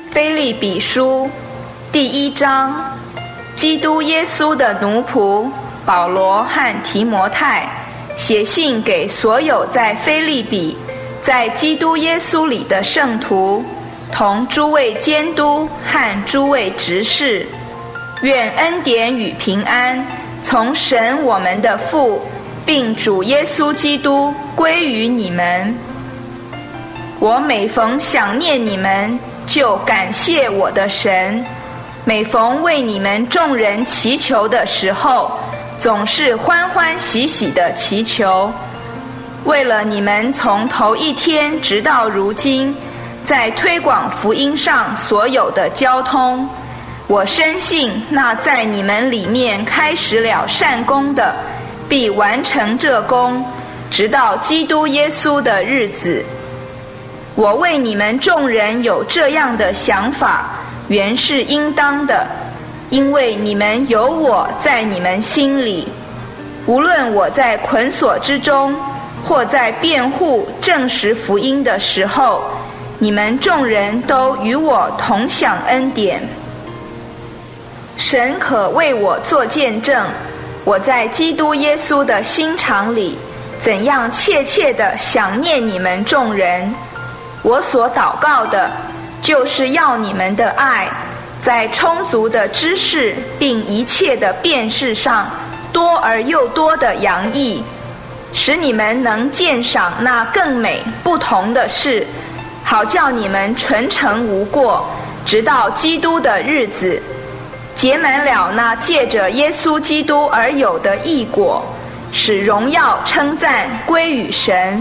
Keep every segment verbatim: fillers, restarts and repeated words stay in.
腓立比书第一章，基督耶稣的奴仆保罗和提摩太写信给所有在腓立比在基督耶稣里的圣徒，同诸位监督和诸位执事，愿恩典与平安从神我们的父并主耶稣基督归于你们。我每逢想念你们，就感谢我的神，每逢为你们众人祈求的时候，总是欢欢喜喜地祈求，为了你们从头一天直到如今在推广福音上所有的交通。我深信那在你们里面开始了善工的，必完成这工，直到基督耶稣的日子。我为你们众人有这样的想法，原是应当的，因为你们有我在你们心里。无论我在捆锁之中，或在辩护证实福音的时候，你们众人都与我同享恩典。神可为我作见证，我在基督耶稣的心肠里，怎样切切地想念你们众人。我所祷告的，就是要你们的爱，在充足的知识并一切的辨识上，多而又多的洋溢，使你们能鉴赏那更美不同的事，好叫你们纯诚无过，直到基督的日子，结满了那借着耶稣基督而有的义果，使荣耀称赞归于神。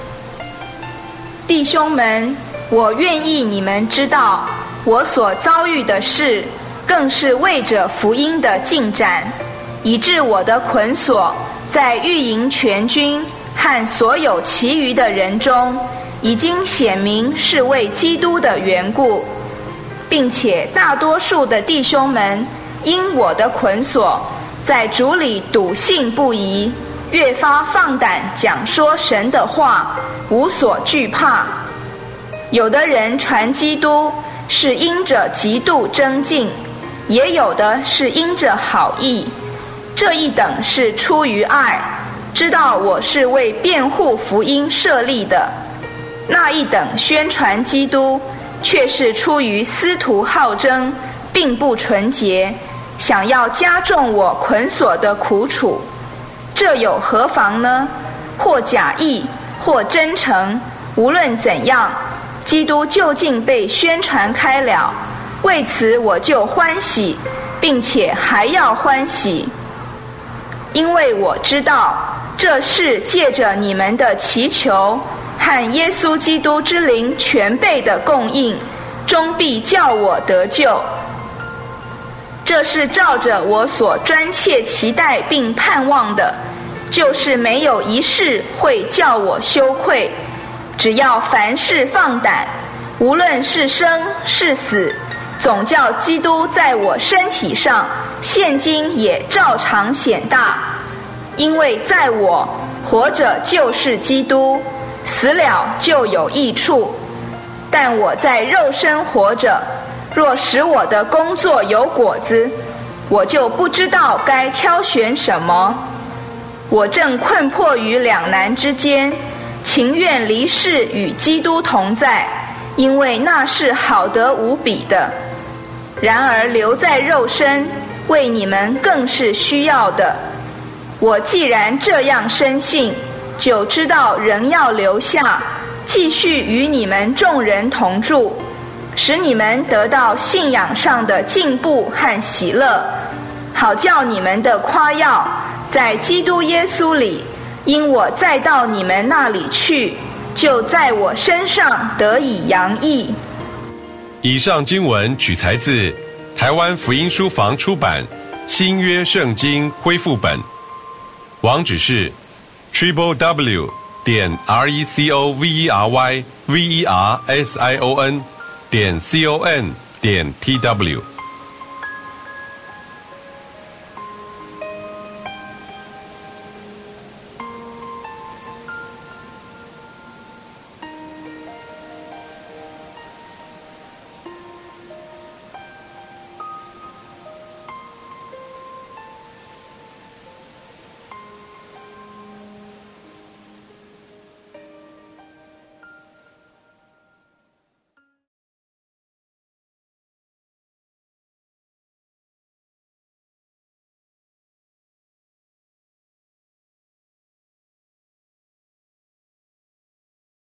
弟兄们，我愿意你们知道，我所遭遇的事，更是为着福音的进展，以致我的捆锁在御营全军和所有其余的人中，已经显明是为基督的缘故，并且大多数的弟兄们因我的捆锁，在主里笃信不疑，越发放胆讲说神的话，无所惧怕。有的人传基督，是因着极度争竞，也有的是因着好意。这一等是出于爱，知道我是为辩护福音设立的；那一等宣传基督，却是出于私图好争，并不纯洁，想要加重我捆锁的苦楚。这有何妨呢？或假意，或真诚，无论怎样，基督究竟被宣传开了，为此我就欢喜，并且还要欢喜。因为我知道，这是借着你们的祈求和耶稣基督之灵全备的供应，终必叫我得救。这是照着我所专切期待并盼望的，就是没有一事会叫我羞愧，只要凡事放胆，无论是生是死，总叫基督在我身体上现今也照常显大。因为在我活着就是基督，死了就有益处。但我在肉身活着，若使我的工作有果子，我就不知道该挑选什么。我正困迫于两难之间，情愿离世与基督同在，因为那是好得无比的。然而留在肉身，为你们更是需要的。我既然这样深信，就知道仍要留下，继续与你们众人同住，使你们得到信仰上的进步和喜乐，好叫你们的夸耀在基督耶稣里，因我再到你们那里去，就在我身上得以洋溢。 以上经文取材自台湾福音书房出版新约圣经恢复本，网址是 triple w 点 r e c o v e r y v e r s i o n 点 c o n 点 t w。